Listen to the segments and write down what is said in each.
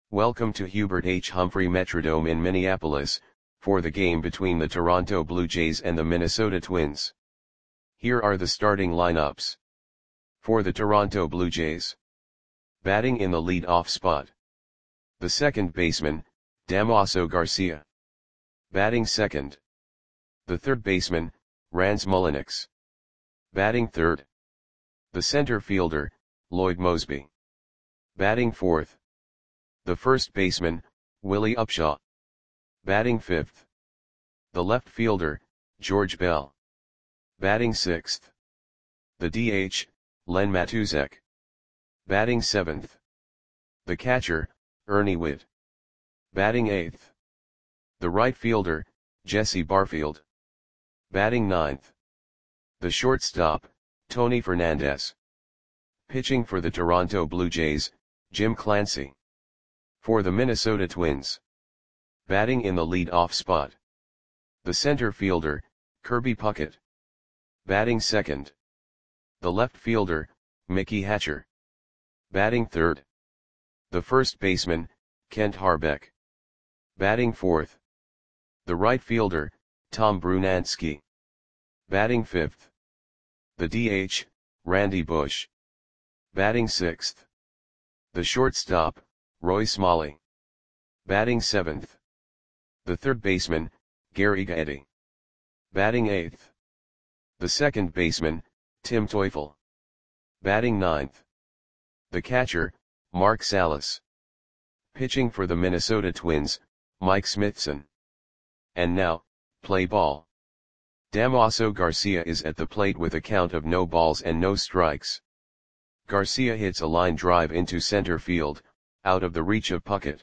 Welcome to Hubert H. Humphrey Metrodome in Minneapolis, for the game between the Toronto Blue Jays and the Minnesota Twins. Here are the starting lineups. For the Toronto Blue Jays. Batting in the lead-off spot. The second baseman, Damaso Garcia. Batting second. The third baseman, Rance Mulliniks. Batting third. The center fielder, Lloyd Moseby. Batting fourth. The first baseman, Willie Upshaw. Batting fifth. The left fielder, George Bell. Batting sixth. The DH, Len Matusek. Batting seventh. The catcher, Ernie Whitt. Batting eighth. The right fielder, Jesse Barfield. Batting ninth. The shortstop, Tony Fernandez. Pitching for the Toronto Blue Jays, Jim Clancy. For the Minnesota Twins. Batting in the lead-off spot. The center fielder, Kirby Puckett. Batting second. The left fielder, Mickey Hatcher. Batting third. The first baseman, Kent Hrbek. Batting fourth. The right fielder, Tom Brunansky. Batting fifth. The DH, Randy Bush. Batting sixth. The shortstop, Roy Smalley. Batting seventh. The third baseman, Gary Gaetti. Batting eighth. The second baseman, Tim Teufel. Batting ninth. The catcher, Mark Salas. Pitching for the Minnesota Twins, Mike Smithson. And now, play ball. Damaso Garcia is at the plate with a count of no balls and no strikes. Garcia hits a line drive into center field, out of the reach of Puckett.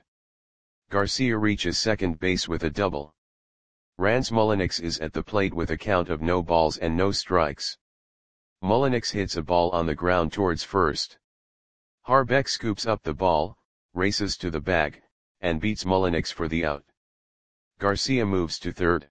Garcia reaches second base with a double. Rance Mulliniks is at the plate with a count of no balls and no strikes. Mulliniks hits a ball on the ground towards first. Hrbek scoops up the ball, races to the bag, and beats Mulliniks for the out. Garcia moves to third.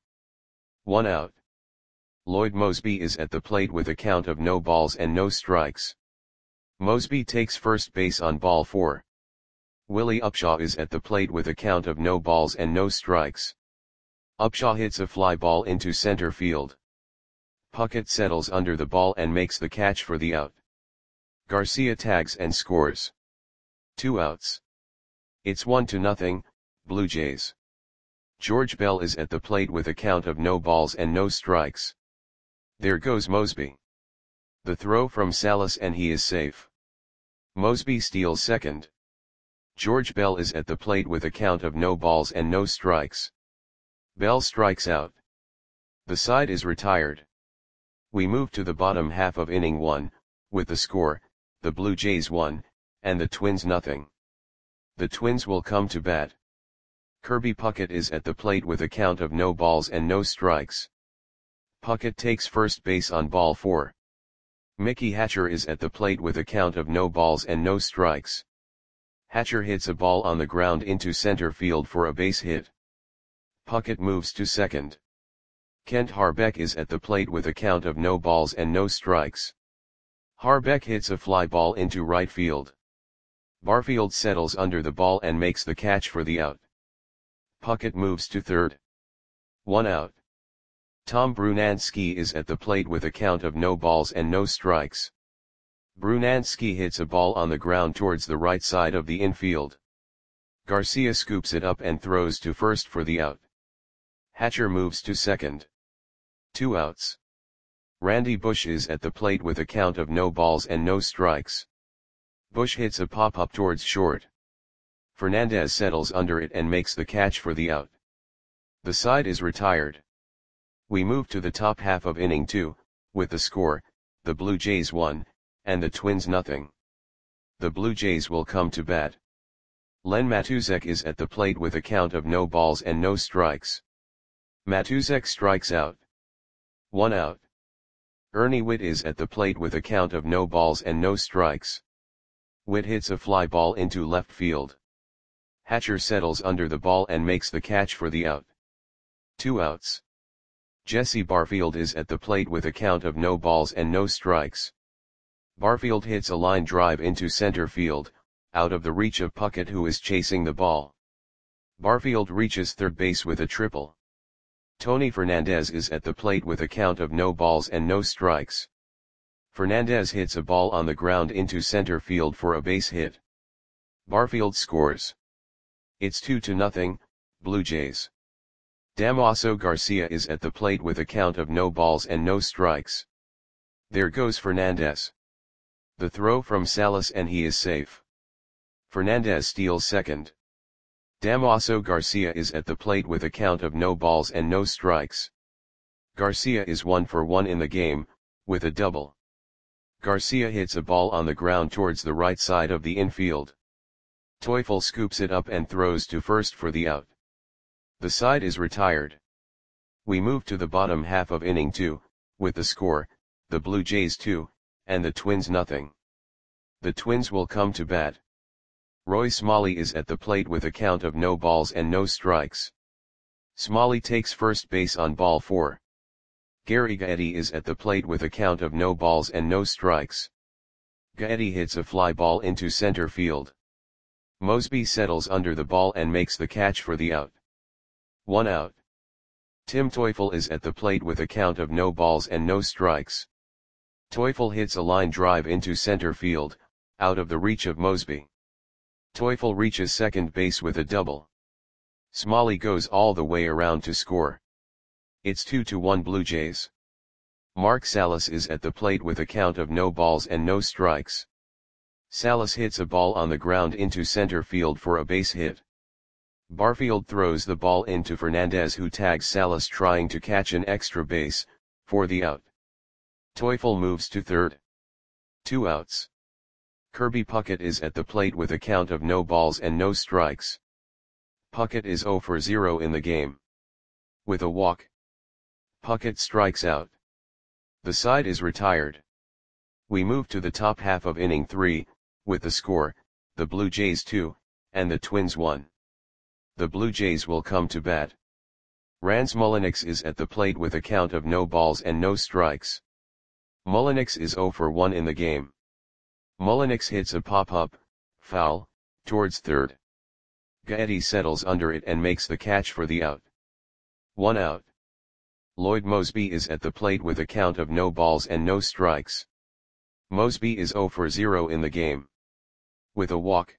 1 out. Lloyd Moseby is at the plate with a count of no balls and no strikes. Moseby takes first base on ball 4. Willie Upshaw is at the plate with a count of no balls and no strikes. Upshaw hits a fly ball into center field. Puckett settles under the ball and makes the catch for the out. Garcia tags and scores. 2 outs. It's 1-0, Blue Jays. George Bell is at the plate with a count of no balls and no strikes. There goes Moseby. The throw from Salas and he is safe. Moseby steals second. George Bell is at the plate with a count of no balls and no strikes. Bell strikes out. The side is retired. We move to the bottom half of inning 1, with the score, the Blue Jays 1, and the Twins 0. The Twins will come to bat. Kirby Puckett is at the plate with a count of no balls and no strikes. Puckett takes first base on ball 4. Mickey Hatcher is at the plate with a count of no balls and no strikes. Hatcher hits a ball on the ground into center field for a base hit. Puckett moves to second. Kent Hrbek is at the plate with a count of no balls and no strikes. Hrbek hits a fly ball into right field. Barfield settles under the ball and makes the catch for the out. Puckett moves to third. 1 out. Tom Brunansky is at the plate with a count of no balls and no strikes. Brunansky hits a ball on the ground towards the right side of the infield. Garcia scoops it up and throws to first for the out. Hatcher moves to second. 2 outs. Randy Bush is at the plate with a count of no balls and no strikes. Bush hits a pop-up towards short. Fernandez settles under it and makes the catch for the out. The side is retired. We move to the top half of inning 2, with the score, the Blue Jays 1, and the Twins 0. The Blue Jays will come to bat. Len Matusek is at the plate with a count of no balls and no strikes. Matusek strikes out. 1 out. Ernie Whitt is at the plate with a count of no balls and no strikes. Whitt hits a fly ball into left field. Hatcher settles under the ball and makes the catch for the out. 2 outs. Jesse Barfield is at the plate with a count of no balls and no strikes. Barfield hits a line drive into center field, out of the reach of Puckett, who is chasing the ball. Barfield reaches third base with a triple. Tony Fernandez is at the plate with a count of no balls and no strikes. Fernandez hits a ball on the ground into center field for a base hit. Barfield scores. It's 2-0, Blue Jays. Damaso Garcia is at the plate with a count of no balls and no strikes. There goes Fernandez. The throw from Salas and he is safe. Fernandez steals second. Damaso Garcia is at the plate with a count of no balls and no strikes. Garcia is 1 for 1 in the game, with a double. Garcia hits a ball on the ground towards the right side of the infield. Teufel scoops it up and throws to first for the out. The side is retired. We move to the bottom half of inning 2, with the score, the Blue Jays 2, and the Twins nothing. The Twins will come to bat. Roy Smalley is at the plate with a count of no balls and no strikes. Smalley takes first base on ball 4. Gary Gaetti is at the plate with a count of no balls and no strikes. Gaetti hits a fly ball into center field. Mosby settles under the ball and makes the catch for the out. 1 out. Tim Teufel is at the plate with a count of no balls and no strikes. Teufel hits a line drive into center field, out of the reach of Mosby. Teufel reaches second base with a double. Smalley goes all the way around to score. It's 2-1 Blue Jays. Mark Salas is at the plate with a count of no balls and no strikes. Salas hits a ball on the ground into center field for a base hit. Barfield throws the ball into Fernandez, who tags Salas trying to catch an extra base, for the out. Teufel moves to third. 2 outs. Kirby Puckett is at the plate with a count of no balls and no strikes. Puckett is 0 for 0 in the game. With a walk, Puckett strikes out. The side is retired. We move to the top half of inning 3, with the score, the Blue Jays 2, and the Twins 1. The Blue Jays will come to bat. Rans Mulliniks is at the plate with a count of no balls and no strikes. Mulliniks is 0 for 1 in the game. Mulliniks hits a pop-up, foul, towards third. Gaetti settles under it and makes the catch for the out. 1 out. Lloyd Mosby is at the plate with a count of no balls and no strikes. Mosby is 0 for 0 in the game. With a walk,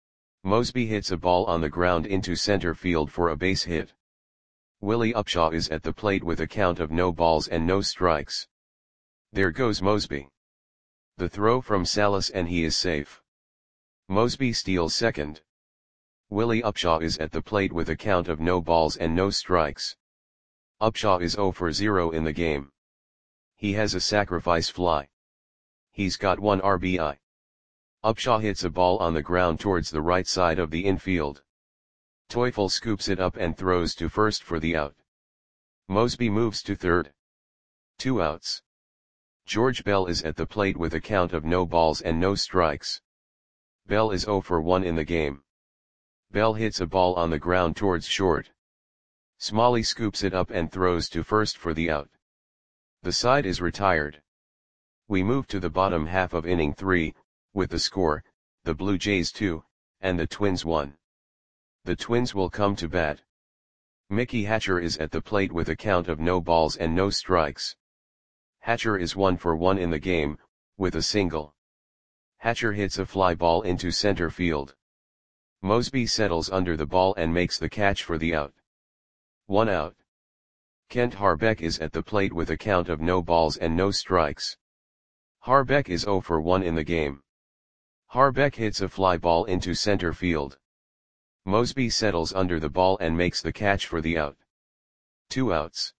Mosby hits a ball on the ground into center field for a base hit. Willie Upshaw is at the plate with a count of no balls and no strikes. There goes Mosby. The throw from Salas and he is safe. Mosby steals second. Willie Upshaw is at the plate with a count of no balls and no strikes. Upshaw is 0 for 0 in the game. He has a sacrifice fly. He's got 1 RBI. Upshaw hits a ball on the ground towards the right side of the infield. Teufel scoops it up and throws to first for the out. Mosby moves to third. 2 outs. George Bell is at the plate with a count of no balls and no strikes. Bell is 0 for 1 in the game. Bell hits a ball on the ground towards short. Smalley scoops it up and throws to first for the out. The side is retired. We move to the bottom half of inning 3, with the score, the Blue Jays 2, and the Twins 1. The Twins will come to bat. Mickey Hatcher is at the plate with a count of no balls and no strikes. Hatcher is 1 for 1 in the game, with a single. Hatcher hits a fly ball into center field. Mosby settles under the ball and makes the catch for the out. 1 out. Kent Harbeck is at the plate with a count of no balls and no strikes. Harbeck is 0 for 1 in the game. Harbeck hits a fly ball into center field. Mosby settles under the ball and makes the catch for the out. 2 outs.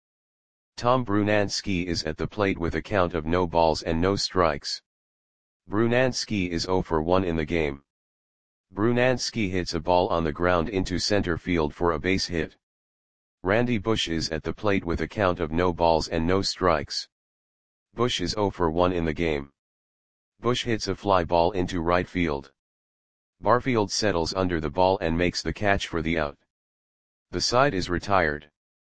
Tom Brunansky is at the plate with a count of no balls and no strikes. Brunansky is 0 for 1 in the game. Brunansky hits a ball on the ground into center field for a base hit. Randy Bush is at the plate with a count of no balls and no strikes. Bush is 0 for 1 in the game. Bush hits a fly ball into right field. Barfield settles under the ball and makes the catch for the out. The side is retired.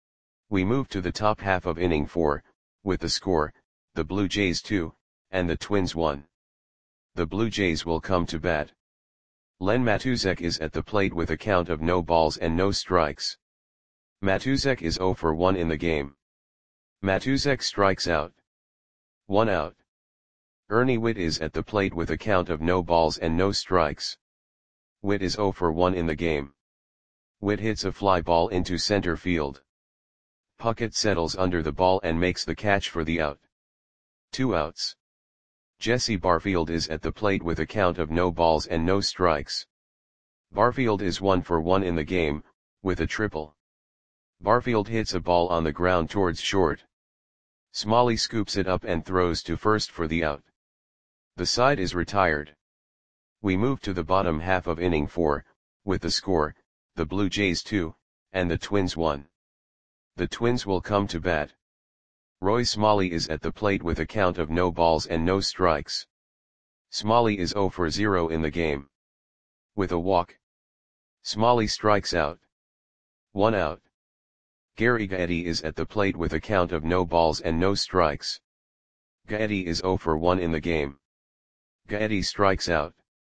We move to the top half of inning 4, with the score, the Blue Jays 2, and the Twins 1. The Blue Jays will come to bat. Len Matuzek is at the plate with a count of no balls and no strikes. Matuzek is 0 for 1 in the game. Matuzek strikes out. 1 out. Ernie Witt is at the plate with a count of no balls and no strikes. Witt is 0 for 1 in the game. Witt hits a fly ball into center field. Puckett settles under the ball and makes the catch for the out. 2 outs. Jesse Barfield is at the plate with a count of no balls and no strikes. Barfield is 1 for 1 in the game, with a triple. Barfield hits a ball on the ground towards short. Smalley scoops it up and throws to first for the out. The side is retired. We move to the bottom half of inning 4, with the score, the Blue Jays 2, and the Twins 1. The Twins will come to bat. Roy Smalley is at the plate with a count of no balls and no strikes. Smalley is 0 for 0 in the game. With a walk. Smalley strikes out. 1 out. Gary Gaetti is at the plate with a count of no balls and no strikes. Gaetti is 0 for 1 in the game. Gaetti strikes out.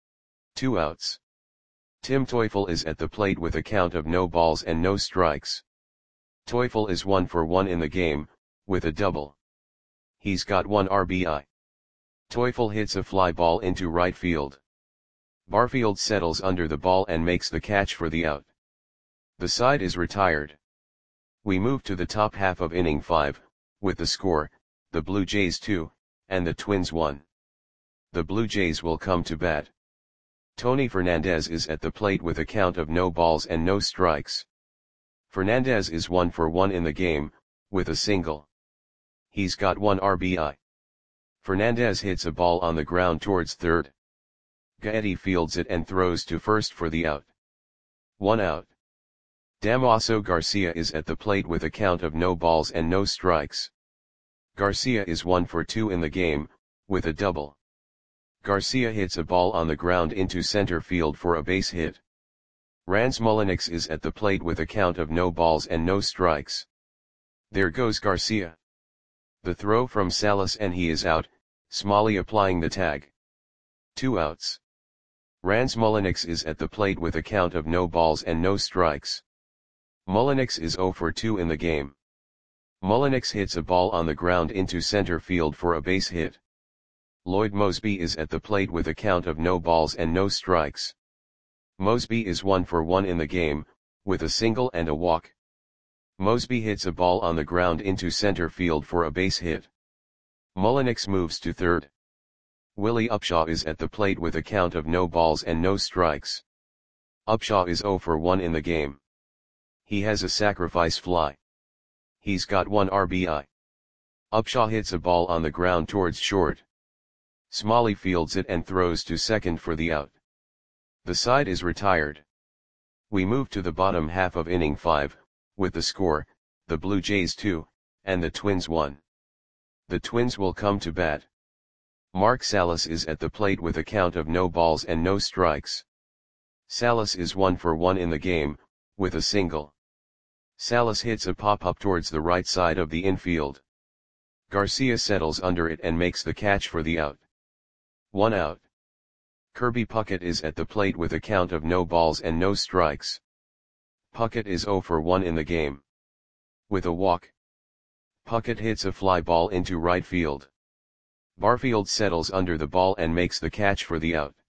2 outs. Tim Teufel is at the plate with a count of no balls and no strikes. Teufel is 1 for 1 in the game, with a double. He's got 1 RBI. Teufel hits a fly ball into right field. Barfield settles under the ball and makes the catch for the out. The side is retired. We move to the top half of inning 5, with the score, the Blue Jays 2, and the Twins 1. The Blue Jays will come to bat. Tony Fernandez is at the plate with a count of no balls and no strikes. Fernandez is 1 for 1 in the game, with a single. He's got 1 RBI. Fernandez hits a ball on the ground towards third. Gaetti fields it and throws to first for the out. 1 out. Damaso Garcia is at the plate with a count of no balls and no strikes. Garcia is 1 for 2 in the game, with a double. Garcia hits a ball on the ground into center field for a base hit. Rans Mulliniks is at the plate with a count of no balls and no strikes. There goes Garcia. The throw from Salas and he is out, Smalley applying the tag. 2 outs. Rans Mulliniks is at the plate with a count of no balls and no strikes. Mulliniks is 0 for 2 in the game. Mulliniks hits a ball on the ground into center field for a base hit. Lloyd Mosby is at the plate with a count of no balls and no strikes. Mosby is 1 for 1 in the game, with a single and a walk. Mosby hits a ball on the ground into center field for a base hit. Mulliniks moves to third. Willie Upshaw is at the plate with a count of no balls and no strikes. Upshaw is 0 for 1 in the game. He has a sacrifice fly. He's got 1 RBI. Upshaw hits a ball on the ground towards short. Smalley fields it and throws to second for the out. The side is retired. We move to the bottom half of inning 5, with the score, the Blue Jays 2, and the Twins 1. The Twins will come to bat. Mark Salas is at the plate with a count of no balls and no strikes. Salas is 1 for 1 in the game, with a single. Salas hits a pop-up towards the right side of the infield. Garcia settles under it and makes the catch for the out. 1 out. Kirby Puckett is at the plate with a count of no balls and no strikes. Puckett is 0 for 1 in the game. With a walk. Puckett hits a fly ball into right field. Barfield settles under the ball and makes the catch for the out.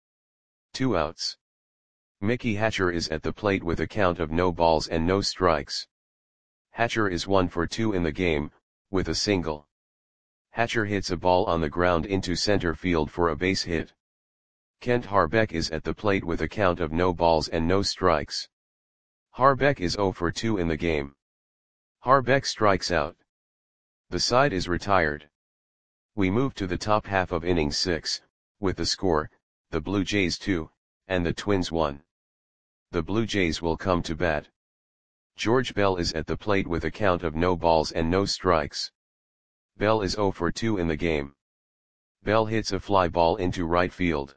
2 outs. Mickey Hatcher is at the plate with a count of no balls and no strikes. Hatcher is 1 for 2 in the game, with a single. Hatcher hits a ball on the ground into center field for a base hit. Kent Harbeck is at the plate with a count of no balls and no strikes. Harbeck is 0 for 2 in the game. Harbeck strikes out. The side is retired. We move to the top half of inning 6, with the score, the Blue Jays 2, and the Twins 1. The Blue Jays will come to bat. George Bell is at the plate with a count of no balls and no strikes. Bell is 0 for 2 in the game. Bell hits a fly ball into right field.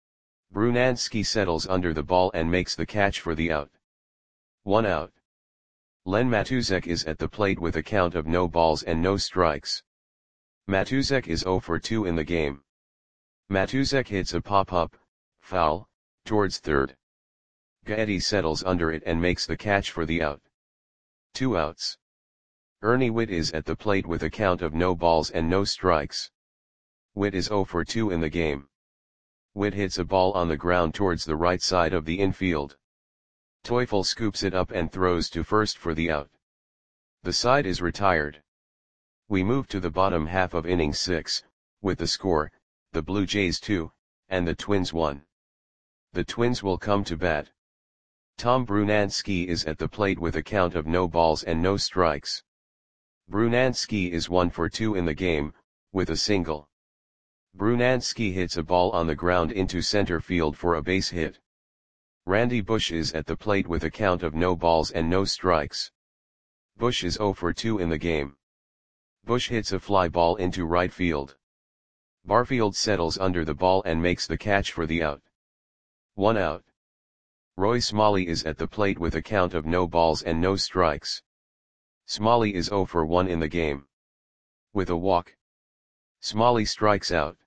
Brunansky settles under the ball and makes the catch for the out. 1 out. Len Matuzek is at the plate with a count of no balls and no strikes. Matuzek is 0 for 2 in the game. Matuzek hits a pop-up, foul, towards third. Gaetti settles under it and makes the catch for the out. 2 outs. Ernie Whitt is at the plate with a count of no balls and no strikes. Whitt is 0 for 2 in the game. Whitt hits a ball on the ground towards the right side of the infield. Teufel scoops it up and throws to first for the out. The side is retired. We move to the bottom half of inning 6, with the score, the Blue Jays 2, and the Twins 1. The Twins will come to bat. Tom Brunansky is at the plate with a count of no balls and no strikes. Brunansky is 1 for 2 in the game, with a single. Brunansky hits a ball on the ground into center field for a base hit. Randy Bush is at the plate with a count of no balls and no strikes. Bush is 0 for 2 in the game. Bush hits a fly ball into right field. Barfield settles under the ball and makes the catch for the out. 1 out. Roy Smalley is at the plate with a count of no balls and no strikes. Smalley is 0 for 1 in the game. With a walk, Smalley strikes out.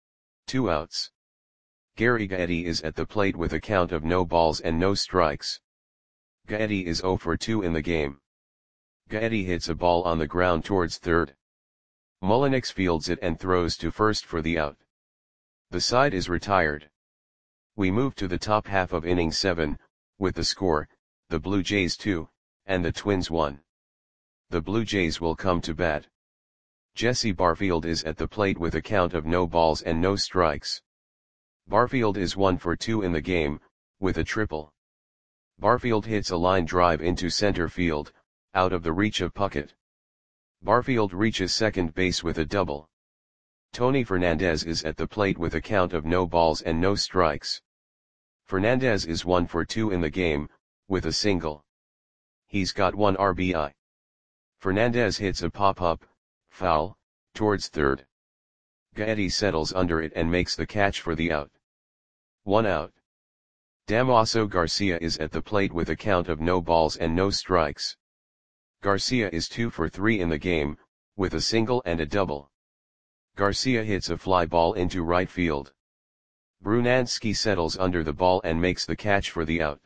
2 outs. Gary Gaetti is at the plate with a count of no balls and no strikes. Gaetti is 0 for 2 in the game. Gaetti hits a ball on the ground towards third. Mullinix fields it and throws to first for the out. The side is retired. We move to the top half of inning 7, with the score, the Blue Jays 2, and the Twins 1. The Blue Jays will come to bat. Jesse Barfield is at the plate with a count of no balls and no strikes. Barfield is 1 for 2 in the game, with a triple. Barfield hits a line drive into center field, out of the reach of Puckett. Barfield reaches second base with a double. Tony Fernandez is at the plate with a count of no balls and no strikes. Fernandez is 1 for 2 in the game, with a single. He's got 1 RBI. Fernandez hits a pop-up, foul, towards third. Gaetti settles under it and makes the catch for the out. 1 out. Damaso Garcia is at the plate with a count of no balls and no strikes. Garcia is 2 for 3 in the game, with a single and a double. Garcia hits a fly ball into right field. Brunansky settles under the ball and makes the catch for the out.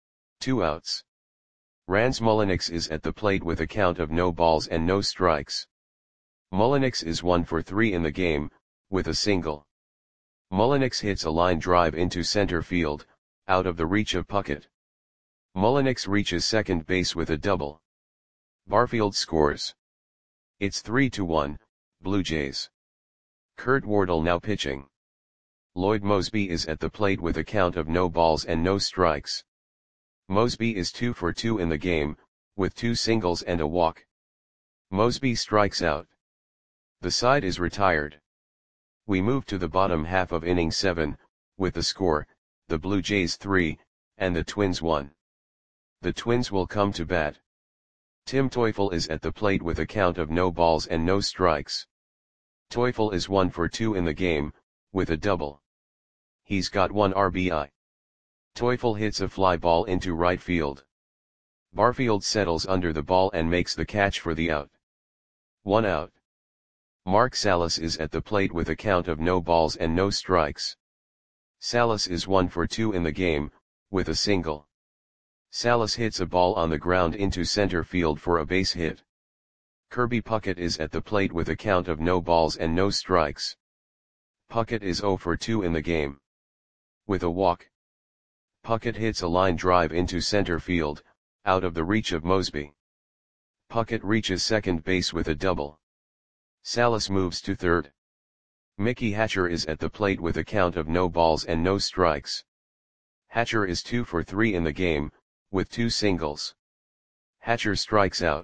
2 outs. Rans Mullinix is at the plate with a count of no balls and no strikes. Mullinix is 1 for 3 in the game, with a single. Mullinix hits a line drive into center field, out of the reach of Puckett. Mullinix reaches second base with a double. Barfield scores. It's 3-1, Blue Jays. Kurt Wardle now pitching. Lloyd Mosby is at the plate with a count of no balls and no strikes. Mosby is 2 for 2 in the game, with 2 singles and a walk. Mosby strikes out. The side is retired. We move to the bottom half of inning 7, with the score, the Blue Jays 3, and the Twins 1. The Twins will come to bat. Tim Teufel is at the plate with a count of no balls and no strikes. Teufel is 1 for 2 in the game, with a double. He's got 1 RBI. Teufel hits a fly ball into right field. Barfield settles under the ball and makes the catch for the out. 1 out. Mark Salas is at the plate with a count of no balls and no strikes. Salas is 1 for 2 in the game, with a single. Salas hits a ball on the ground into center field for a base hit. Kirby Puckett is at the plate with a count of no balls and no strikes. Puckett is 0 for 2 in the game. With a walk, Puckett hits a line drive into center field, out of the reach of Mosby. Puckett reaches second base with a double. Salas moves to third. Mickey Hatcher is at the plate with a count of no balls and no strikes. Hatcher is 2 for 3 in the game, with 2 singles. Hatcher strikes out.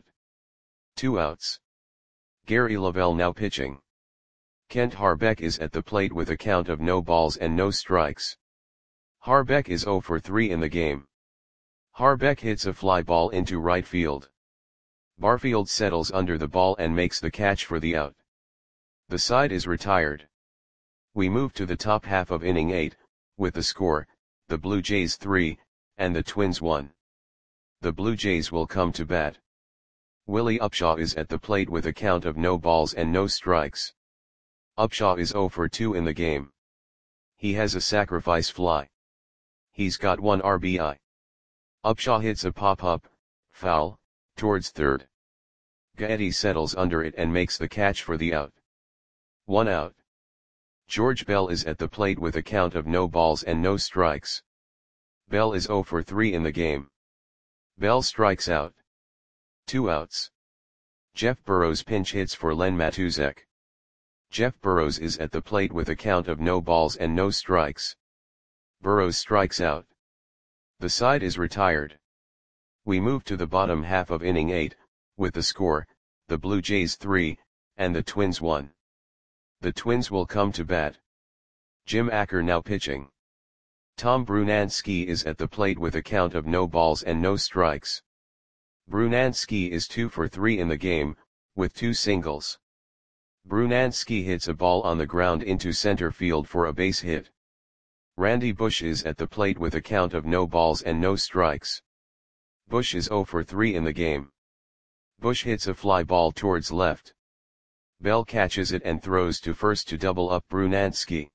2 outs. Gary Lavelle now pitching. Kent Harbeck is at the plate with a count of no balls and no strikes. Harbeck is 0 for 3 in the game. Harbeck hits a fly ball into right field. Barfield settles under the ball and makes the catch for the out. The side is retired. We move to the top half of inning 8, with the score, the Blue Jays 3, and the Twins 1. The Blue Jays will come to bat. Willie Upshaw is at the plate with a count of no balls and no strikes. Upshaw is 0 for 2 in the game. He has a sacrifice fly. He's got 1 RBI. Upshaw hits a pop-up, foul, towards third. Gaetti settles under it and makes the catch for the out. 1 out. George Bell is at the plate with a count of no balls and no strikes. Bell is 0 for 3 in the game. Bell strikes out. 2 outs. Jeff Burrows pinch hits for Len Matuzek. Jeff Burrows is at the plate with a count of no balls and no strikes. Burrows strikes out. The side is retired. We move to the bottom half of inning 8, with the score, the Blue Jays 3, and the Twins 1. The Twins will come to bat. Jim Acker now pitching. Tom Brunansky is at the plate with a count of no balls and no strikes. Brunansky is 2 for 3 in the game, with 2 singles. Brunansky hits a ball on the ground into center field for a base hit. Randy Bush is at the plate with a count of no balls and no strikes. Bush is 0 for 3 in the game. Bush hits a fly ball towards left. Bell catches it and throws to first to double up Brunansky.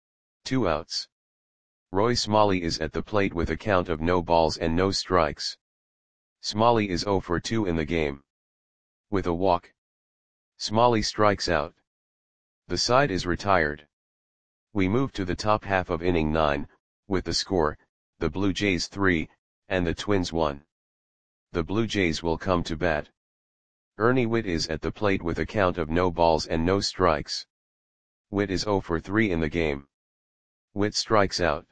2 outs. Roy Smalley is at the plate with a count of no balls and no strikes. Smalley is 0 for 2 in the game. With a walk, Smalley strikes out. The side is retired. We move to the top half of inning 9, with the score, the Blue Jays 3, and the Twins 1. The Blue Jays will come to bat. Ernie Whitt is at the plate with a count of no balls and no strikes. Whitt is 0 for 3 in the game. Whitt strikes out.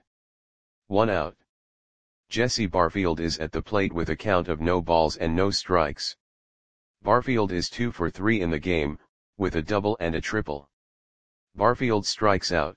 1 out. Jesse Barfield is at the plate with a count of no balls and no strikes. Barfield is 2 for 3 in the game, with a double and a triple. Barfield strikes out.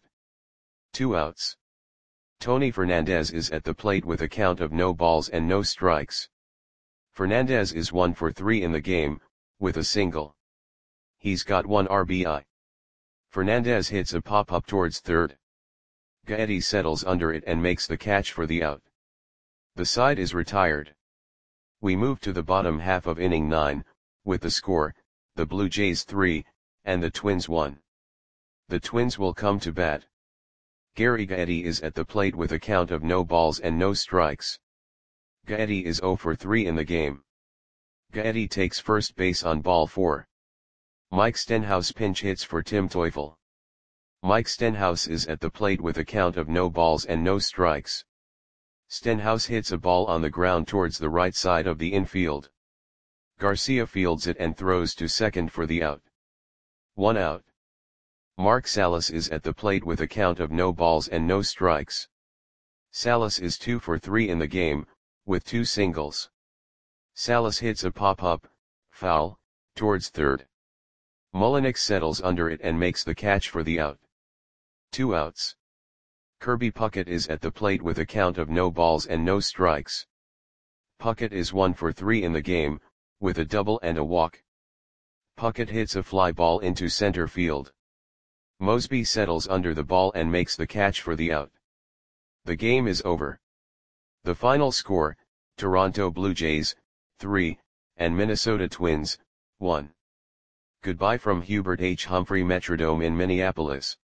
2 outs. Tony Fernandez is at the plate with a count of no balls and no strikes. Fernandez is 1 for 3 in the game, with a single. He's got 1 RBI. Fernandez hits a pop-up towards third. Gaetti settles under it and makes the catch for the out. The side is retired. We move to the bottom half of inning 9, with the score, the Blue Jays 3, and the Twins 1. The Twins will come to bat. Gary Gaetti is at the plate with a count of no balls and no strikes. Gaetti is 0 for 3 in the game. Gaetti takes first base on ball 4. Mike Stenhouse pinch hits for Tim Teufel. Mike Stenhouse is at the plate with a count of no balls and no strikes. Stenhouse hits a ball on the ground towards the right side of the infield. Garcia fields it and throws to second for the out. 1 out. Mark Salas is at the plate with a count of no balls and no strikes. Salas is 2 for 3 in the game, with 2 singles. Salas hits a pop-up, foul, towards third. Mullenix settles under it and makes the catch for the out. 2 outs. Kirby Puckett is at the plate with a count of no balls and no strikes. Puckett is 1 for 3 in the game, with a double and a walk. Puckett hits a fly ball into center field. Mosby settles under the ball and makes the catch for the out. The game is over. The final score, Toronto Blue Jays, 3, and Minnesota Twins, 1. Goodbye from Hubert H. Humphrey Metrodome in Minneapolis.